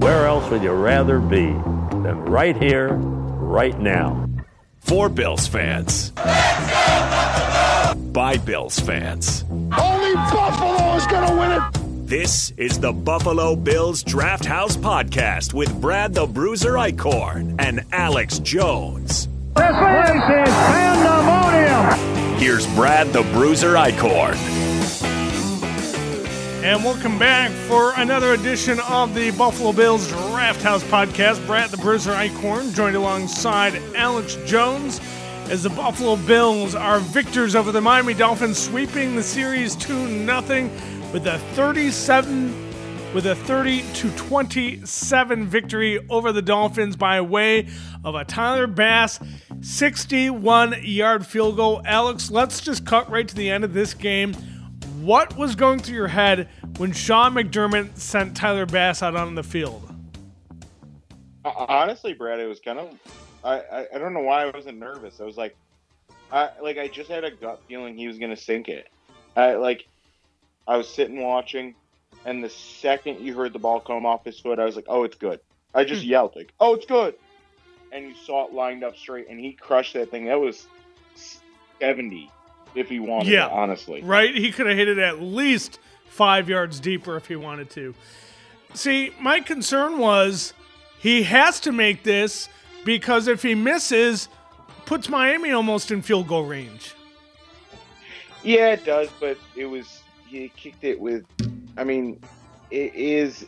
where else would you rather be than right here, right now? For Bills fans. Let's go Buffalo! By Bills fans. Only Buffalo is going to win it! This is the Buffalo Bills Draft House Podcast with Brad the Bruiser Eichhorn and Alex Jones. This place is pandemonium! Here's Brad the Bruiser Eichhorn. And welcome back for another edition of the Buffalo Bills Draft House Podcast. Brad the Bruiser Eichhorn joined alongside Alex Jones as the Buffalo Bills are victors over the Miami Dolphins, sweeping the series 2-0 with a 30-27 victory over the Dolphins by way of a Tyler Bass 61-yard field goal. Alex, let's just cut right to the end of this game. What was going through your head when Sean McDermott sent Tyler Bass out on the field? Honestly, Brad, it was kind of I don't know why I wasn't nervous. I was like I just had a gut feeling he was going to sink it. I was sitting watching, and the second you heard the ball come off his foot, I was like, oh, it's good. I just yelled, like, oh, it's good. And you saw it lined up straight, and he crushed that thing. That was 70 if he wanted it, honestly. Right? He could have hit it at least 5 yards deeper if he wanted to. See, my concern was he has to make this because if he misses, puts Miami almost in field goal range. Yeah, it does, but he kicked it with, I mean, it's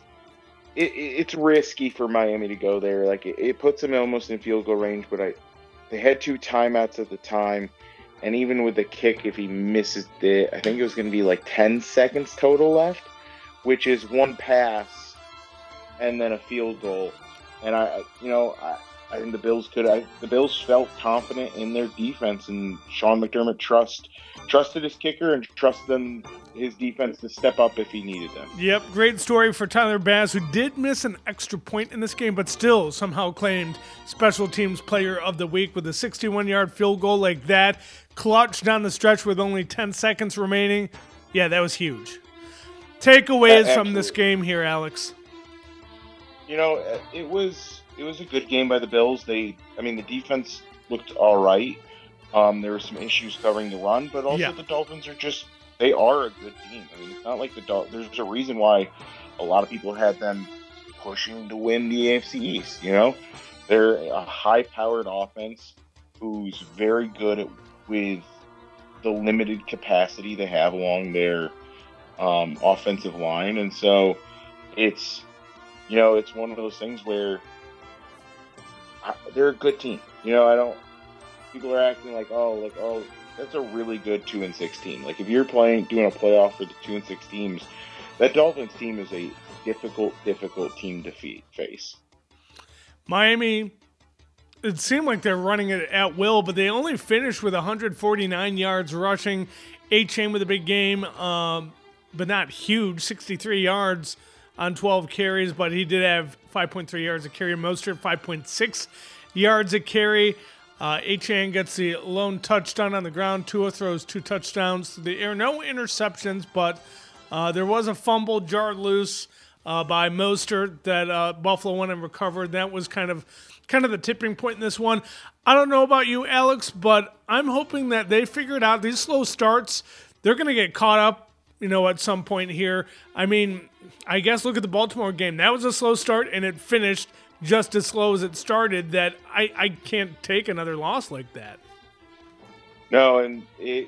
risky for Miami to go there. Like, it puts them almost in field goal range, but they had 2 timeouts at the time, and even with the kick, if he misses it, I think it was going to be like 10 seconds total left, which is 1 pass and then a field goal. And I think the Bills felt confident in their defense, and Sean McDermott trusted his kicker and trusted his defense to step up if he needed them. Yep, great story for Tyler Bass, who did miss an extra point in this game, but still somehow claimed Special Teams Player of the Week with a 61-yard field goal like that, clutch down the stretch with only 10 seconds remaining. Yeah, that was huge. Takeaways from this game here, Alex. You know, it was a good game by the Bills. The defense looked all right. There were some issues covering the run, but also the Dolphins they are a good team. I mean, it's not like there's a reason why a lot of people had them pushing to win the AFC East, you know? They're a high-powered offense who's very good with the limited capacity they have along their offensive line, and so it's one of those things where they're a good team. People are acting like, oh, that's a really good 2-6 team. Like, if you're doing a playoff for the 2-6 teams, that Dolphins team is a difficult team to face. Miami, it seemed like they're running it at will, but they only finished with 149 yards rushing. A-Chain with a big game, but not huge, 63 yards on 12 carries, but he did have 5.3 yards a carry. Mostert, 5.6 yards a carry. A-Chain gets the lone touchdown on the ground. Tua throws 2 touchdowns through the air. No interceptions, but there was a fumble jarred loose by Mostert that Buffalo went and recovered. That was kind of the tipping point in this one. I don't know about you, Alex, but I'm hoping that they figure it out. These slow starts, they're going to get caught up, at some point here. I mean, I guess look at the Baltimore game. That was a slow start, and it finished just as slow as it started. That I can't take another loss like that. No, and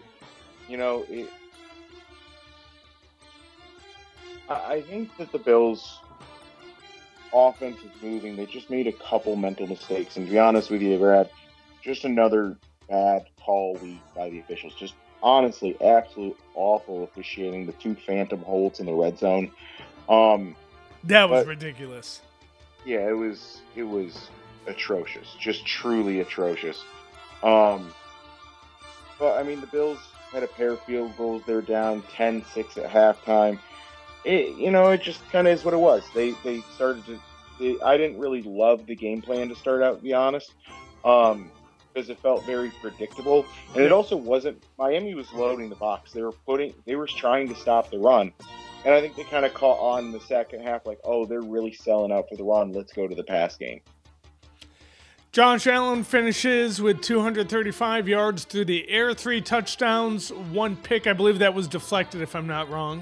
I think that the Bills' offense is moving. They just made a couple mental mistakes, and to be honest with you, Brad, just another bad call week by the officials. Just honestly, absolute awful officiating. The 2 phantom holds in the red zone. That was ridiculous. Yeah, it was atrocious, just truly atrocious. But I mean, the Bills had a pair of field goals. They're down 10-6 at halftime. It just kind of is what it was. They started to. I didn't really love the game plan to start out, to be honest, because it felt very predictable, and it also wasn't. Miami was loading the box. They were trying to stop the run, And I think they kind of caught on in the second half, like, oh, they're really selling out for the run. Let's go to the pass game. Josh Allen finishes with 235 yards through the air, 3 touchdowns, 1 pick. I believe that was deflected, if I'm not wrong.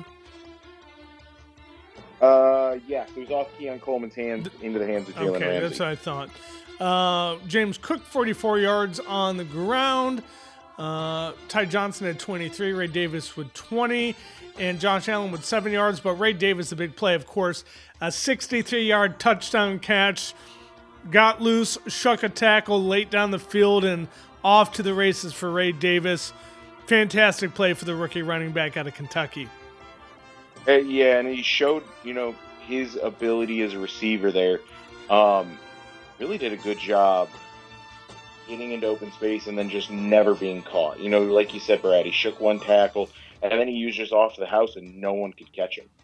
Yes, it was off Keon Coleman's hands into the hands of Jalen Ramsey. Okay, that's what I thought. James Cook, 44 yards on the ground. Ty Johnson had 23, Ray Davis with 20, and Josh Allen with 7 yards. But Ray Davis, the big play, of course, a 63-yard touchdown catch. Got loose, shuck a tackle late down the field, and off to the races for Ray Davis. Fantastic play for the rookie running back out of Kentucky. Yeah, and he showed, his ability as a receiver there. Really did a good job getting into open space and then just never being caught. Like you said, Brad, he shook one tackle, and then he used just off to the house, and no one could catch him.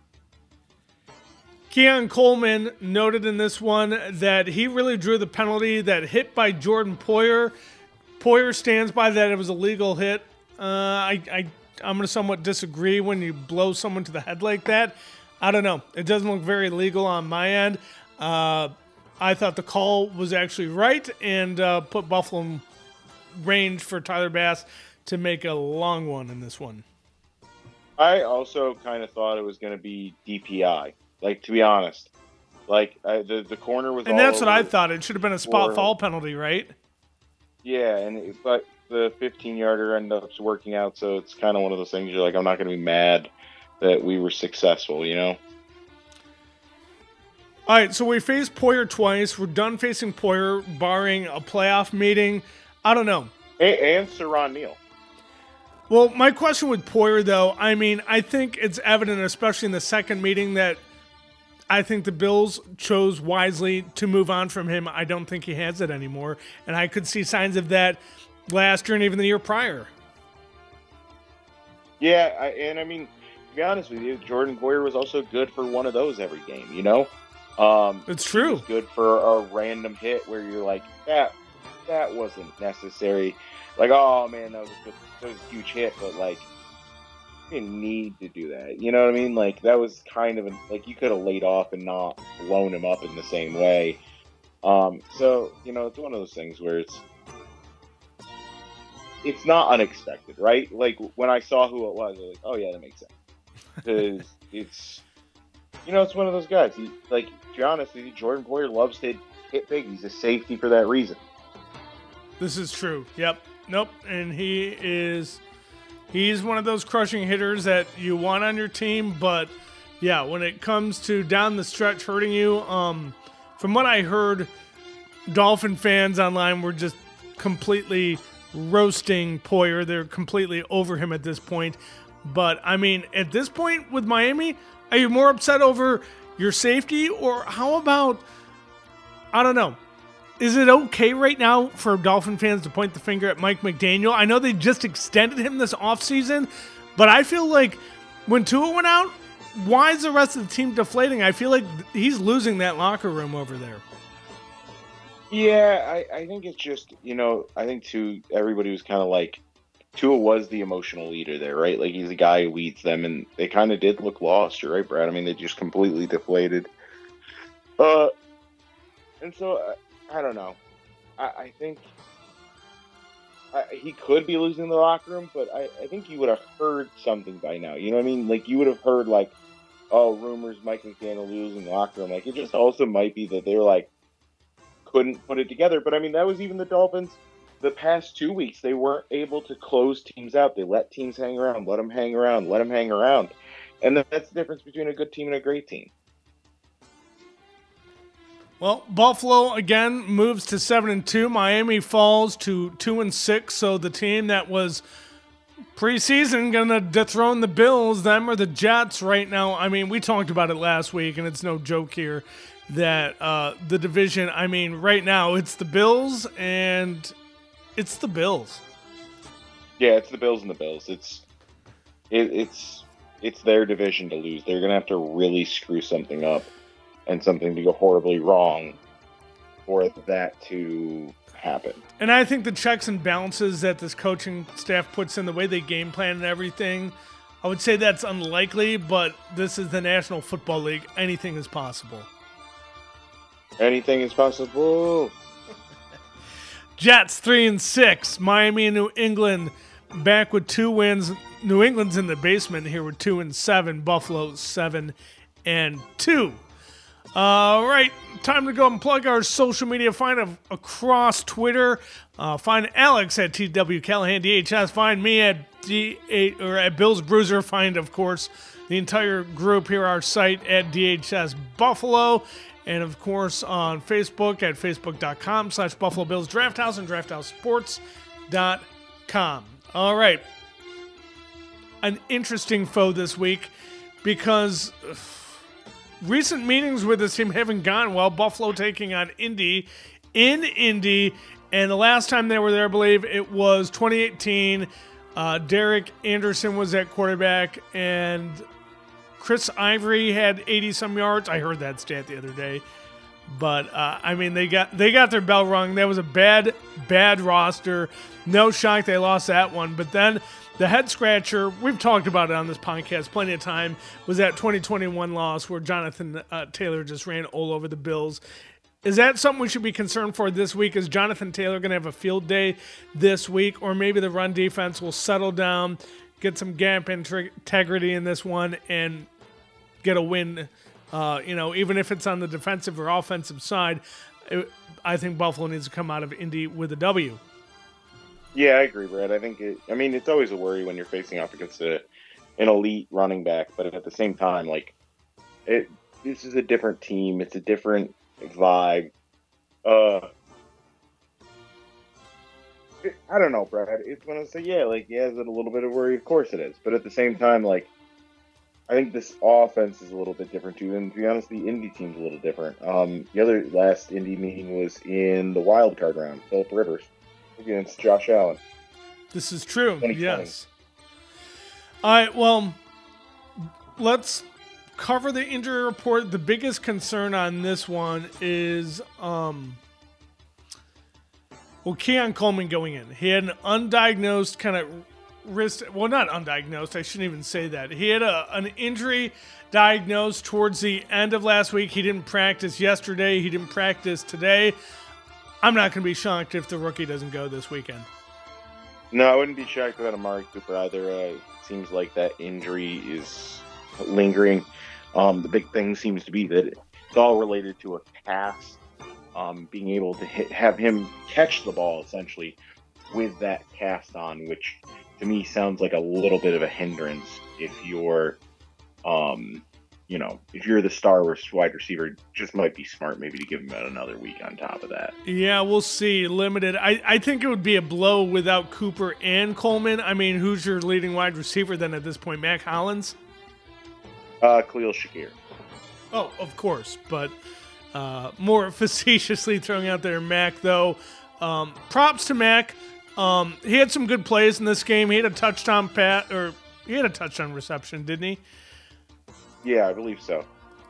Keon Coleman noted in this one that he really drew the penalty, that hit by Jordan Poyer. Poyer stands by that it was a legal hit. I'm going to somewhat disagree when you blow someone to the head like that. I don't know. It doesn't look very legal on my end. I thought the call was actually right and put Buffalo in range for Tyler Bass to make a long one in this one. I also kind of thought it was going to be DPI. Like, to be honest, the corner was. And that's what I thought. It should have been a spot foul penalty, right? Yeah, but the 15-yarder ended up working out, so it's kind of one of those things. You're like, I'm not going to be mad that we were successful, All right, so we faced Poyer twice. We're done facing Poyer, barring a playoff meeting. I don't know. And Saron Neal. Well, my question with Poyer, though, I think it's evident, especially in the second meeting, that I think the Bills chose wisely to move on from him. I don't think he has it anymore, and I could see signs of that last year and even the year prior. Yeah, to be honest with you, Jordan Poyer was also good for one of those every game, It's true. He was good for a random hit where you're like, that wasn't necessary. Like, oh, man, that was a huge hit, but, you didn't need to do that. You know what I mean? Like, that was kind of you could have laid off and not blown him up in the same way. So, it's one of those things where it's not unexpected, right? Like, when I saw who it was, I was like, oh, yeah, that makes sense. Because it's one of those guys. To be honest with you, Jordan Poyer loves to hit big. He's a safety for that reason. This is true. Yep. Nope. And he's one of those crushing hitters that you want on your team. But, yeah, when it comes to down the stretch hurting you, from what I heard, Dolphin fans online were just completely roasting Poyer. They're completely over him at this point. But, at this point with Miami, are you more upset over your safety, or how about, I don't know, is it okay right now for Dolphin fans to point the finger at Mike McDaniel? I know they just extended him this offseason, but I feel like when Tua went out, why is the rest of the team deflating? I feel like he's losing that locker room over there. Yeah, I think it's just, I think too, everybody was kind of like, Tua was the emotional leader there, right? Like, he's the guy who leads them, and they kind of did look lost, right, Brad? They just completely deflated. And so, I don't know. I think he could be losing the locker room, but I think you would have heard something by now. You know what I mean? Like, you would have heard, rumors Mike McDaniel losing the locker room. It just also might be that they were, couldn't put it together. But, that was even the Dolphins. The past 2 weeks, they weren't able to close teams out. They let teams hang around, let them hang around. And that's the difference between a good team and a great team. Well, Buffalo, again, moves to 7-2. Miami falls to 2-6. So the team that was preseason going to dethrone the Bills, them or the Jets right now. We talked about it last week, and it's no joke here that the division, right now it's the Bills and... It's the Bills. Yeah, it's the Bills and the Bills. It's their division to lose. They're gonna have to really screw something up and something to go horribly wrong for that to happen. And I think the checks and balances that this coaching staff puts in, the way they game plan and everything, I would say that's unlikely, but this is the National Football League. Anything is possible. Anything is possible. Jets 3-6. Miami and New England back with 2 wins. New England's in the basement here with 2-7. Buffalo 7-2. All right, time to go and plug our social media. Find us across Twitter. Find Alex at TW Callahan DHS. Find me at at Bill's Bruiser. Find, of course, the entire group here, our site at DHS Buffalo. And, of course, on Facebook at facebook.com/Buffalo Bills Draft House and drafthousesports.com. All right. An interesting foe this week because recent meetings with this team haven't gone well. Buffalo taking on Indy in Indy. And the last time they were there, I believe it was 2018. Derek Anderson was at quarterback, and Chris Ivory had 80-some yards. I heard that stat the other day. But, I mean, they got their bell rung. That was a bad roster. No shock they lost that one. But then the head-scratcher, we've talked about it on this podcast plenty of time, was that 2021 loss where Jonathan Taylor just ran all over the Bills. Is that something we should be concerned for this week? Is Jonathan Taylor going to have a field day this week? Or maybe the run defense will settle down, get some gap integrity in this one, and get a win, even if it's on the defensive or offensive side. I think Buffalo needs to come out of Indy with a W. Yeah, I agree, Brad. I think it's always a worry when you're facing off against an elite running back, but at the same time, this is a different team. It's a different vibe. I don't know, Brad. It's when I say, is it a little bit of worry? Of course it is. But at the same time, I think this offense is a little bit different too. And to be honest, the Indy team's a little different. The other last Indy meeting was in the wild card round. Phillip Rivers against Josh Allen. This is true. Yes. All right. Well, let's cover the injury report. The biggest concern on this one is, Keon Coleman going in. He had an undiagnosed kind of wrist. Well, not undiagnosed. I shouldn't even say that. He had an injury diagnosed towards the end of last week. He didn't practice yesterday. He didn't practice today. I'm not going to be shocked if the rookie doesn't go this weekend. No, I wouldn't be shocked about Amari Cooper either. It seems like that injury is lingering. The big thing seems to be that it's all related to a cast. Being able to have him catch the ball essentially with that cast on, which to me sounds like a little bit of a hindrance if you're, if you're the star wide receiver. Just might be smart maybe to give him another week on top of that. Yeah, we'll see. Limited. I think it would be a blow without Cooper and Coleman. I mean, who's your leading wide receiver then at this point? Mac Hollins? Khalil Shakir. Oh, of course, but more facetiously throwing out there Mac, though. Props to Mac. He had some good plays in this game. He had a touchdown reception, didn't he? Yeah, I believe so.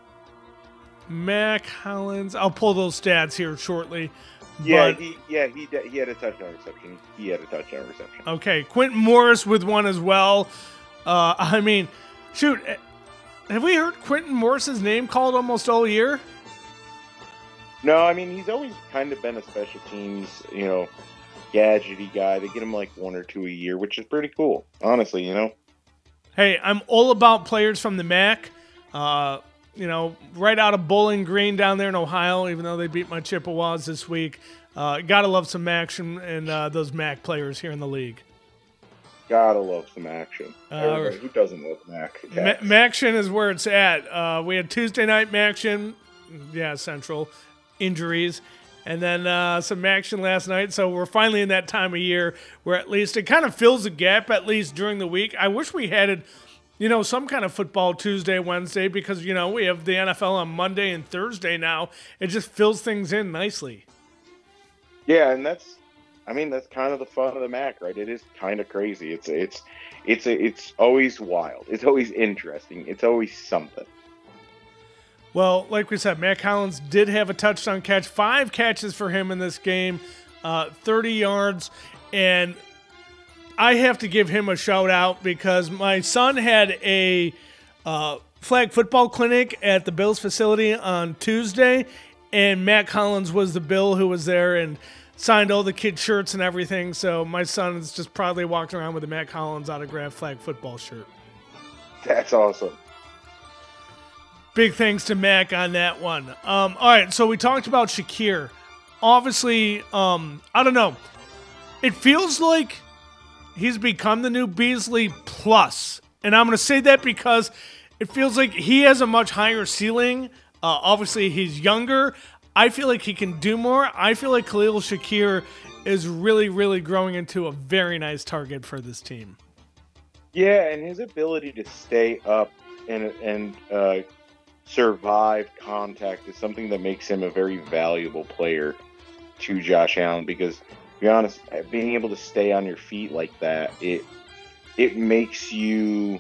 Mac Hollins. I'll pull those stats here shortly. Yeah, he had a touchdown reception. Okay, Quentin Morris with one as well. Shoot. Have we heard Quentin Morris's name called almost all year? No, he's always kind of been a special teams, gadgety guy. They get him one or two a year, which is pretty cool, honestly, Hey, I'm all about players from the MAC. Right out of Bowling Green down there in Ohio, even though they beat my Chippewas this week. Gotta love some action and those MAC players here in the league. Gotta love some action. Who doesn't love Mac? Maction is where it's at. We had Tuesday night Maction, Central injuries, and then some action last night. So we're finally in that time of year where at least it kind of fills a gap, at least during the week. I wish we had it, some kind of football Tuesday, Wednesday, because, we have the NFL on Monday and Thursday now. It just fills things in nicely. Yeah, and that's kind of the fun of the MAC, right? It is kind of crazy. It's always wild. It's always interesting. It's always something. Well, like we said, Mac Hollins did have a touchdown catch, 5 catches for him in this game, 30 yards, and I have to give him a shout out because my son had a flag football clinic at the Bills facility on Tuesday, and Matt Collins was the Bill who was there and signed all the kids' shirts and everything. So my son is just proudly walking around with a Matt Collins autographed flag football shirt. That's awesome. Big thanks to Mac on that one. All right, so we talked about Shakir. Obviously, I don't know. It feels like he's become the new Beasley Plus. And I'm going to say that because it feels like he has a much higher ceiling. Obviously, he's younger. I feel like he can do more. I feel like Khalil Shakir is really, really growing into a very nice target for this team. Yeah, and his ability to stay up and survive contact is something that makes him a very valuable player to Josh Allen because, to be honest, being able to stay on your feet like that, it makes you,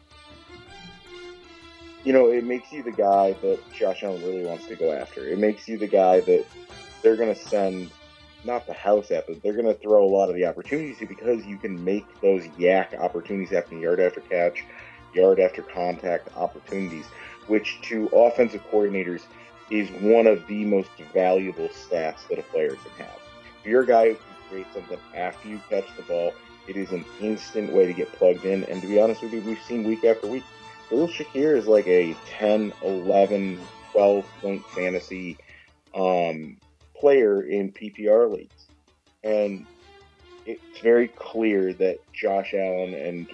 it makes you the guy that Josh Allen really wants to go after. It makes you the guy that they're going to send, not the house at, but they're going to throw a lot of the opportunities to because you can make those yak opportunities happen, yard after catch, yard after contact opportunities, which to offensive coordinators is one of the most valuable stats that a player can have. If you're a guy who can create something after you catch the ball, it is an instant way to get plugged in. And to be honest with you, we've seen week after week, Khalil Shakir is like a 10, 11, 12-point fantasy player in PPR leagues. And it's very clear that Josh Allen and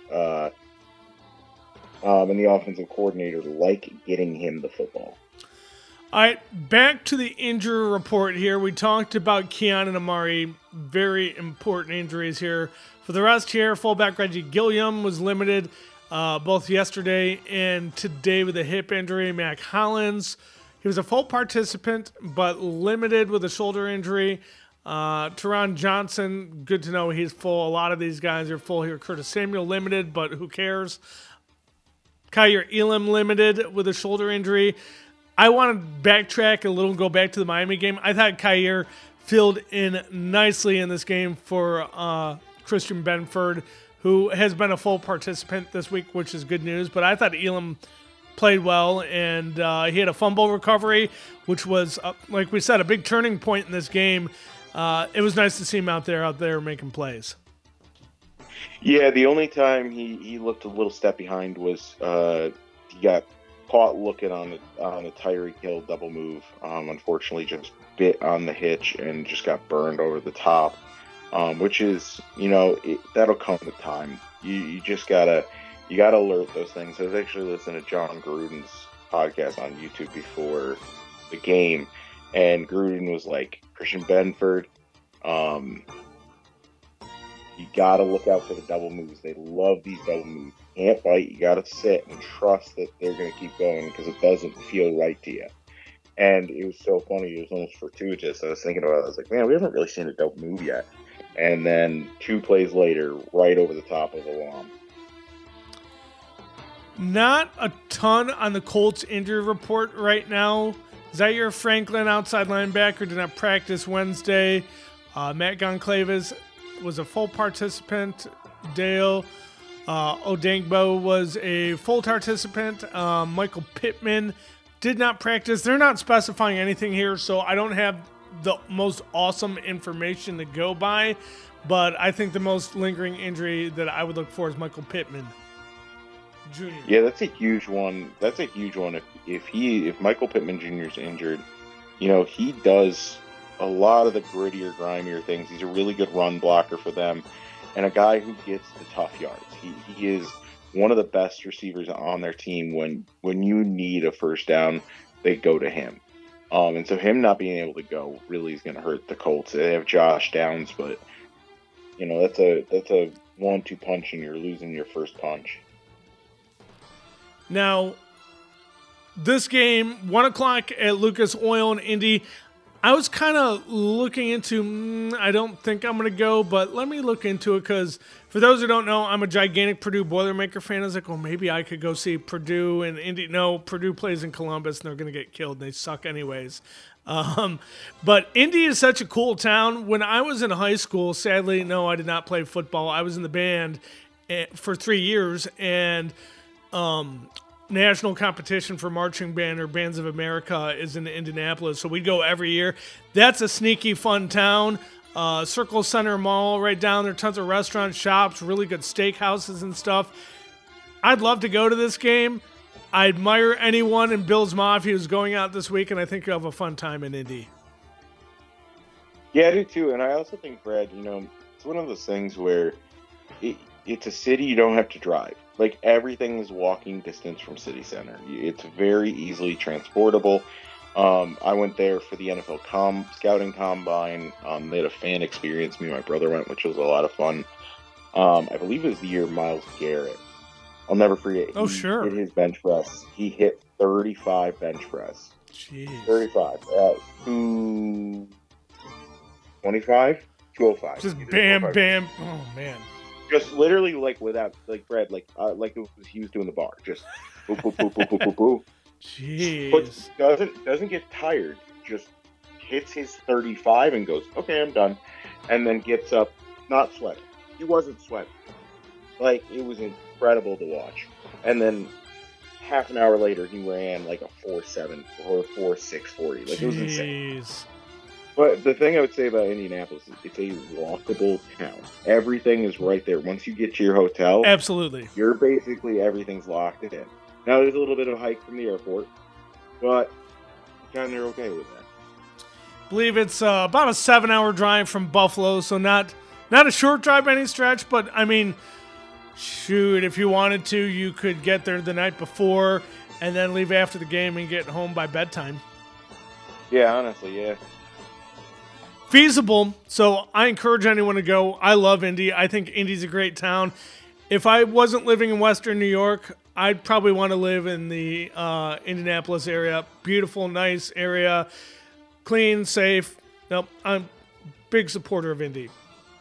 the offensive coordinator like getting him the football. All right, back to the injury report here. We talked about Keon and Amari, very important injuries here. For the rest here, fullback Reggie Gilliam was limited both yesterday and today with a hip injury. Mac Hollins, he was a full participant, but limited with a shoulder injury. Teron Johnson, good to know he's full. A lot of these guys are full here. Curtis Samuel limited, but who cares? Kaiir Elam limited with a shoulder injury. I want to backtrack a little and go back to the Miami game. I thought Kaiir filled in nicely in this game for Christian Benford, who has been a full participant this week, which is good news. But I thought Elam played well, and he had a fumble recovery, which was, like we said, a big turning point in this game. It was nice to see him out there making plays. Yeah, the only time he looked a little step behind was he got caught looking on the Tyreek Hill double move. Unfortunately, just bit on the hitch and just got burned over the top, which is, that'll come with time. You just gotta alert those things. I was actually listening to John Gruden's podcast on YouTube before the game, and Gruden was like, Christian Benford, you got to look out for the double moves. They love these double moves. You can't bite. You got to sit and trust that they're going to keep going because it doesn't feel right to you. And it was so funny. It was almost fortuitous. I was thinking about it. I was like, man, we haven't really seen a double move yet. And then 2 plays later, right over the top of Elam. Not a ton on the Colts injury report right now. Zaire Franklin, outside linebacker, did not practice Wednesday. Matt Goncalves was a full participant. Dale Odangbo was a full participant. Michael Pittman did not practice. They're not specifying anything here, so I don't have the most awesome information to go by, but I think the most lingering injury that I would look for is Michael Pittman Jr. Yeah, that's a huge one. That's a huge one. If Michael Pittman Jr. is injured, he does a lot of the grittier, grimier things. He's a really good run blocker for them, and a guy who gets the tough yards. He is one of the best receivers on their team. When you need a first down, they go to him. And so him not being able to go really is going to hurt the Colts. They have Josh Downs, but that's a 1-2 punch, and you're losing your first punch. Now, this game, 1 o'clock at Lucas Oil in Indy. I was kind of looking into, I don't think I'm going to go, but let me look into it because for those who don't know, I'm a gigantic Purdue Boilermaker fan. I was like, well, maybe I could go see Purdue and Indy. No, Purdue plays in Columbus and they're going to get killed and they suck anyways. But Indy is such a cool town. When I was in high school, sadly, no, I did not play football. I was in the band for 3 years and national competition for marching band or Bands of America is in Indianapolis, so we'd go every year. That's a sneaky fun town. Circle Center Mall right down there, tons of restaurants, shops, really good steakhouses and stuff. I'd love to go to this game. I admire anyone in Bills Mafia who's going out this week, and I think you'll have a fun time in Indy. Yeah, I do too, and I also think, Brad, it's one of those things where it's a city you don't have to drive. Like, everything is walking distance from City Center. It's very easily transportable. I went there for the NFL Scouting Combine. They had a fan experience. Me and my brother went, which was a lot of fun. I believe it was the year Myles Garrett. I'll never forget. Sure. He hit his bench press. He hit 35 bench press. Jeez. 35. 225? 205. Just bam, 205. Bam. Oh, man. Just literally, without, Brad, it was he was doing the bar. Just boo, boo, boo, boo, boo, boo, boo. Jeez. Doesn't get tired. Just hits his 35 and goes, okay, I'm done. And then gets up, not sweating. He wasn't sweating. It was incredible to watch. And then half an hour later, he ran a 4.7 or 4.6 40. It was insane. But the thing I would say about Indianapolis is it's a walkable town. Everything is right there. Once you get to your hotel, absolutely, you're basically, everything's locked in. Now, there's a little bit of a hike from the airport, but kind of okay with that. I believe it's about a 7-hour drive from Buffalo, so not a short drive by any stretch, but, I mean, shoot, if you wanted to, you could get there the night before and then leave after the game and get home by bedtime. Yeah, honestly, yeah. Feasible, so I encourage anyone to go. I love Indy. I think Indy's a great town. If I wasn't living in Western New York, I'd probably want to live in the Indianapolis area. Beautiful, nice area, clean, safe. Nope, I'm a big supporter of Indy.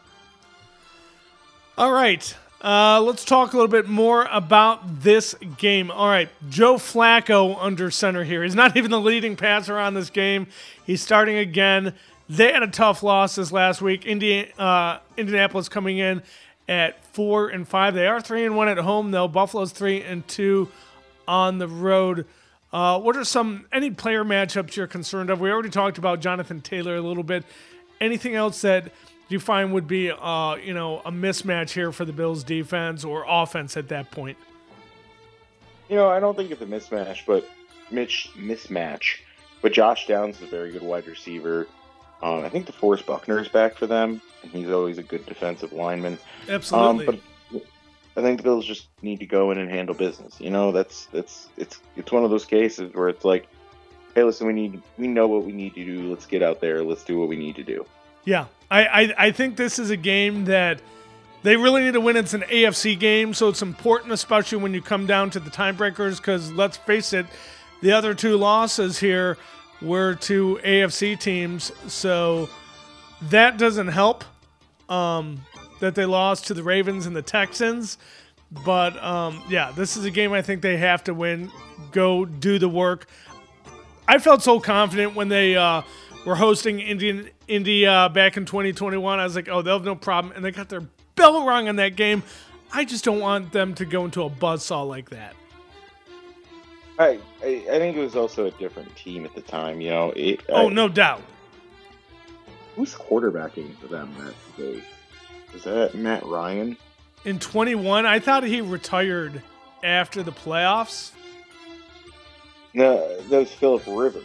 All right, let's talk a little bit more about this game. All right, Joe Flacco under center here. He's not even the leading passer on this game. He's starting again. They had a tough loss this last week. Indianapolis coming in at 4-5. They are 3-1 at home, though. Buffalo's 3-2 on the road. What are any player matchups you're concerned of? We already talked about Jonathan Taylor a little bit. Anything else that you find would be, a mismatch here for the Bills' defense or offense at that point? I don't think it's a mismatch, but Josh Downs is a very good wide receiver. I think DeForest Buckner is back for them, and he's always a good defensive lineman. Absolutely. But I think the Bills just need to go in and handle business. It's one of those cases where it's like, hey, listen, we know what we need to do. Let's get out there. Let's do what we need to do. Yeah, I think this is a game that they really need to win. It's an AFC game, so it's important, especially when you come down to the tiebreakers, because let's face it, the other two losses here were to AFC teams, so that doesn't help that they lost to the Ravens and the Texans. But, this is a game I think they have to win, go do the work. I felt so confident when they were hosting Indy back in 2021. I was like, oh, they'll have no problem. And they got their bell rung on that game. I just don't want them to go into a buzzsaw like that. I think it was also a different team at the time, no doubt. Who's quarterbacking for them that day? Is that Matt Ryan? In 21, I thought he retired after the playoffs. No, that was Phillip Rivers.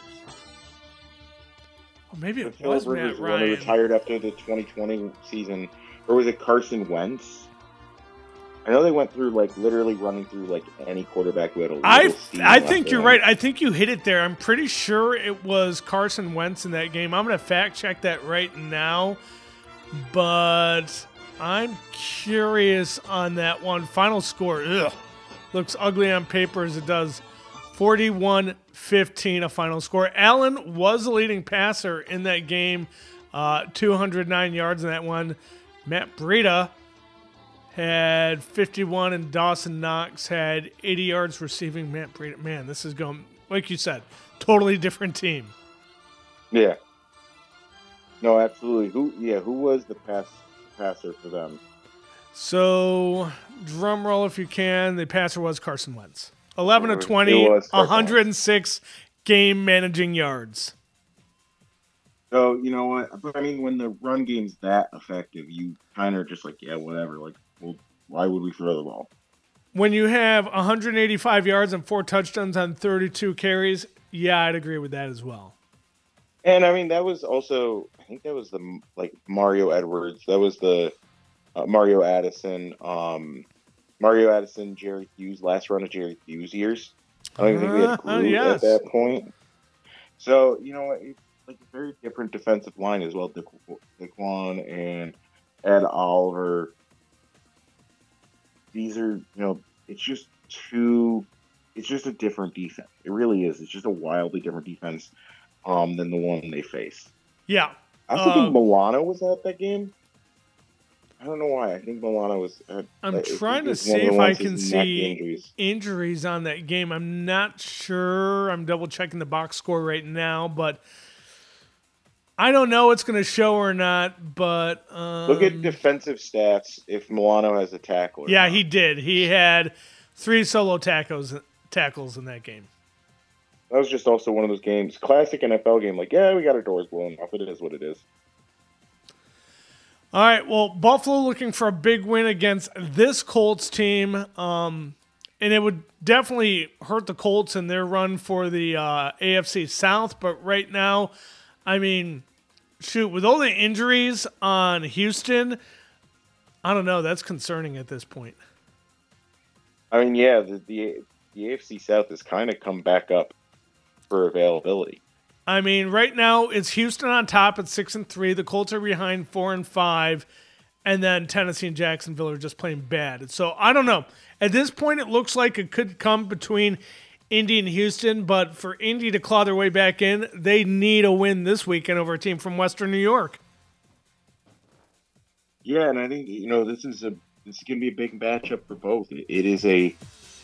Oh, maybe it was Matt Ryan. When he retired after the 2020 season. Or was it Carson Wentz? I know they went through, literally running through, any quarterback who had a little I think you're right. I think you hit it there. I'm pretty sure it was Carson Wentz in that game. I'm going to fact check that right now. But I'm curious on that one. Final score, looks ugly on paper as it does 41-15 a final score. Allen was the leading passer in that game, 209 yards in that one. Matt Breida had 51, and Dawson Knox had 80 yards receiving. Matt Breida, man, this is going, like you said, totally different team. Yeah. No, absolutely. Who was the passer for them? So, drum roll if you can. The passer was Carson Wentz. 11 of 20, 106 game managing yards. So, you know what? But I mean, when the run game's that effective, you kind of just like, yeah, whatever. Like, well, why would we throw the ball? When you have 185 yards and 4 touchdowns on 32 carries, yeah, I'd agree with that as well. And I mean, that was also, I think that was the Mario Edwards. That was the Mario Addison, Jerry Hughes, last run of Jerry Hughes years. I don't even think we had Groot at that point. So, you know what? It's like a very different defensive line as well. Daquan and Ed Oliver. These are, it's just a different defense. It really is. It's just a wildly different defense than the one they face. Yeah. I think Milano was at that game. I don't know why. I think Milano was. I'm trying to see if I can see injuries on that game. I'm not sure. I'm double checking the box score right now, but I don't know what's going to show or not. But look at defensive stats if Milano has a tackle. Yeah, he did. He had 3 solo tackles in that game. That was just also one of those games, classic NFL game. Like, yeah, we got our doors blown off. It is what it is. All right, well, Buffalo looking for a big win against this Colts team, and it would definitely hurt the Colts in their run for the AFC South. But right now, I mean, shoot, with all the injuries on Houston, I don't know. That's concerning at this point. I mean, yeah, the AFC South has kind of come back up for availability. I mean, right now it's Houston on top at 6-3. The Colts are behind 4-5, and then Tennessee and Jacksonville are just playing bad. So I don't know. At this point, it looks like it could come between Indy and Houston, but for Indy to claw their way back in, they need a win this weekend over a team from Western New York. Yeah, and I think this is going to be a big matchup for both. It is a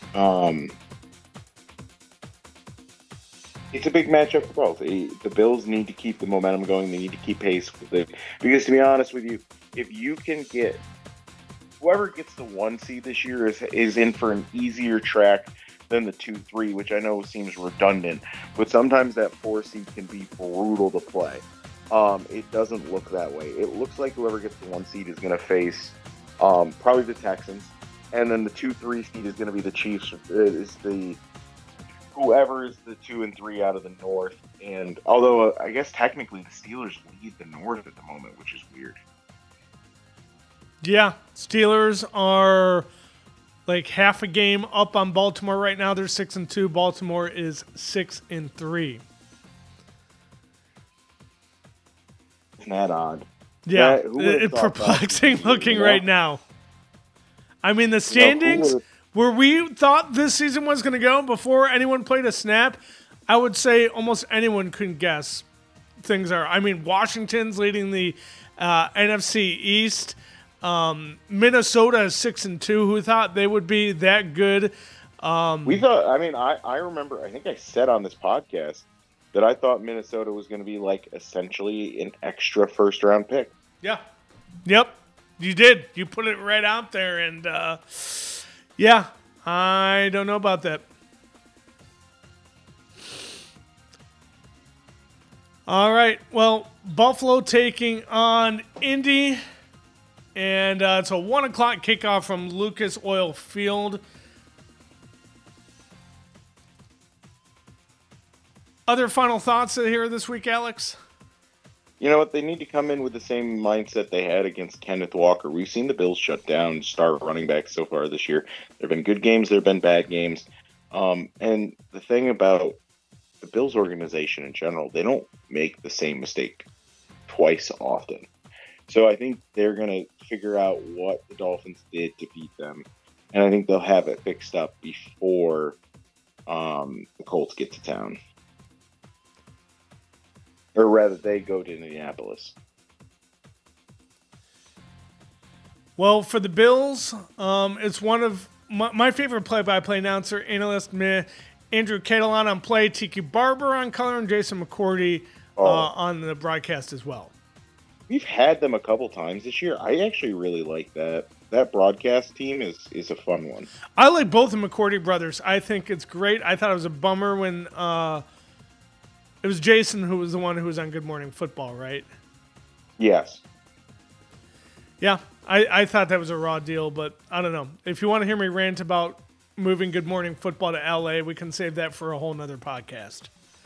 It's a big matchup for both. The Bills need to keep the momentum going. They need to keep pace with it. Because to be honest with you, if you can get whoever gets the 1 seed this year is in for an easier track than the 2-3, which I know seems redundant, but sometimes that 4 seed can be brutal to play. It doesn't look that way. It looks like whoever gets the 1 seed is going to face probably the Texans, and then the 2-3 seed is going to be the Chiefs. Whoever is the 2 and 3 out of the North. And although I guess technically the Steelers lead the North at the moment, which is weird. Yeah, Steelers are like half a game up on Baltimore right now. They're 6-2. Baltimore is 6-3. Isn't that odd? Yeah, it's perplexing looking right now. I mean, the standings where we thought this season was going to go before anyone played a snap, I would say almost anyone couldn't guess things are. I mean, Washington's leading the NFC East. Minnesota is 6-2. Who thought they would be that good? We thought. I mean, I remember. I think I said on this podcast that I thought Minnesota was going to be like essentially an extra first-round pick. Yeah. Yep. You did. You put it right out there, and yeah, I don't know about that. All right. Well, Buffalo taking on Indy, and it's a 1 o'clock kickoff from Lucas Oil Field. Other final thoughts here this week, Alex? You know what? They need to come in with the same mindset they had against Kenneth Walker. We've seen the Bills shut down star running backs so far this year. There have been good games. There have been bad games. And the thing about the Bills organization in general, they don't make the same mistake twice often. So I think they're going to figure out what the Dolphins did to beat them. And I think they'll have it fixed up before the Colts get to town. Or rather, they go to Indianapolis. Well, for the Bills, it's one of my favorite play-by-play announcer, analyst, Andrew Catalan on play, Tiki Barber on color, and Jason McCourty on the broadcast as well. We've had them a couple times this year. I actually really like that. That broadcast team is a fun one. I like both the McCourty brothers. I think it's great. I thought it was a bummer when it was Jason who was the one who was on Good Morning Football, right? Yes. Yeah, I thought that was a raw deal, but I don't know. If you want to hear me rant about moving Good Morning Football to LA, we can save that for a whole nother podcast.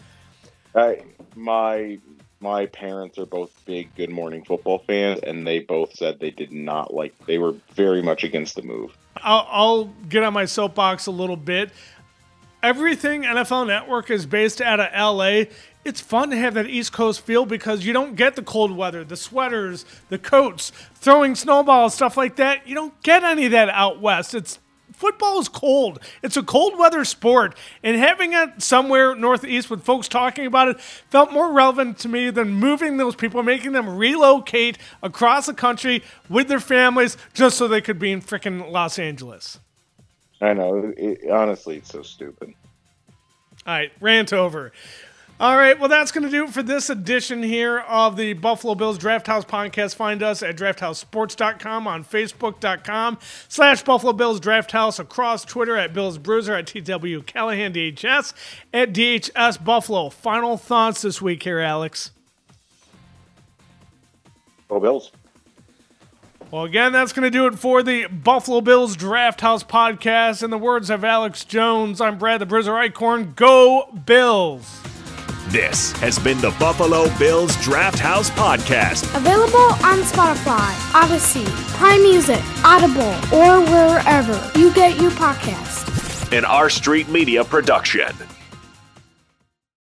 My parents are both big Good Morning Football fans, and they both said they did not like. They were very much against the move. I'll get on my soapbox a little bit. Everything NFL Network is based out of LA. It's fun to have that East Coast feel because you don't get the cold weather, the sweaters, the coats, throwing snowballs, stuff like that. You don't get any of that out west. Football is cold. It's a cold weather sport, and having it somewhere northeast with folks talking about it felt more relevant to me than moving those people, making them relocate across the country with their families just so they could be in frickin' Los Angeles. I know. Honestly, it's so stupid. All right, rant over. All right, well, that's going to do it for this edition here of the Buffalo Bills Draft House Podcast. Find us at DraftHouseSports.com, on Facebook.com/Buffalo Bills Draft House, across Twitter at Bills Bruiser, at TW Callahan DHS, at DHS Buffalo. Final thoughts this week here, Alex. Go Bills. Well, again, that's going to do it for the Buffalo Bills Draft House Podcast. In the words of Alex Jones, I'm Brad the Bruiser Eichhorn. Go Bills! This has been the Buffalo Bills Draft House Podcast. Available on Spotify, Odyssey, Prime Music, Audible, or wherever you get your podcasts. An R Street Media production.